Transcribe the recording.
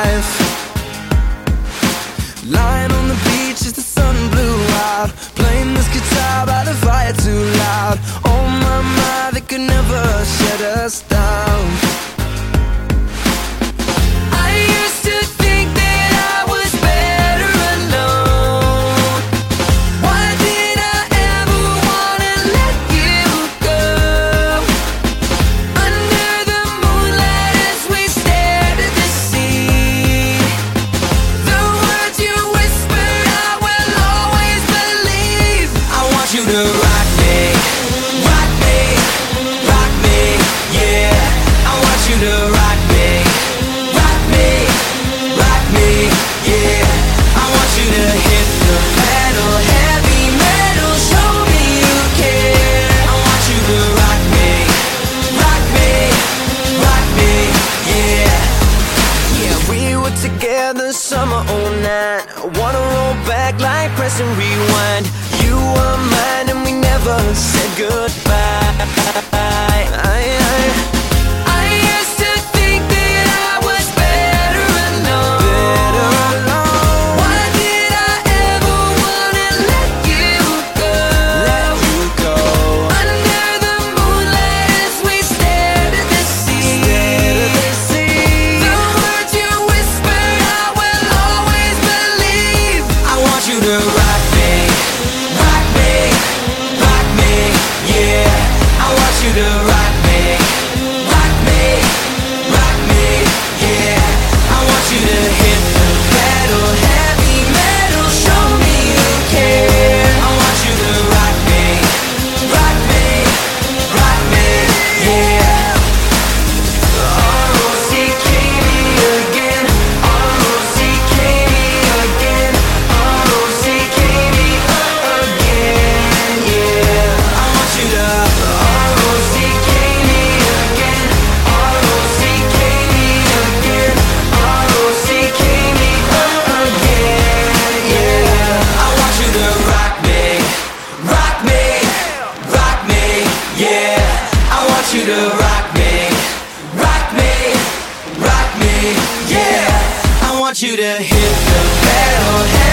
life. Lying on the beach as the sun blew out, playing this guitar by the fire too loud. Oh my, they could never shut us down. I used to think that I was better alone. Why did I ever wanna let you go? Under the moonlight as we stared at the sea, the words you whispered I will always believe. I want you to rock me, rock me, rock me, yeah. I want you to rock me, rock me, rock me, yeah. I want you to hit the pedal, heavy metal, show me you care. I want you to rock me, rock me, rock me, yeah. Yeah, we were together summer '09. I wanna roll back like press and rewind. You were mine and we never said goodbye. I used to think that I was better alone. Why did I ever wanna let you go? Under the moonlight as we stared at the sea, the words you whispered I will always believe. I want you to rock me, rock me, rock me, yeah. I want you to rock me, rock me, rock me, yeah. I want you to hit the pedal, heavy metal, show me you care. I want you to rock me, rock me, rock me, yeah. R-O-C-K-me again, R-O-C-K-me again, R-O-C-K-me again, yeah. I want you to R-O-C-K-me again, R-O-C-K-me again, R-O-C-K-me again, yeah. I want you to rock me, rock me, rock me, yeah. I want you to rock me, rock me, rock me, yeah. I want you to hit the pedal.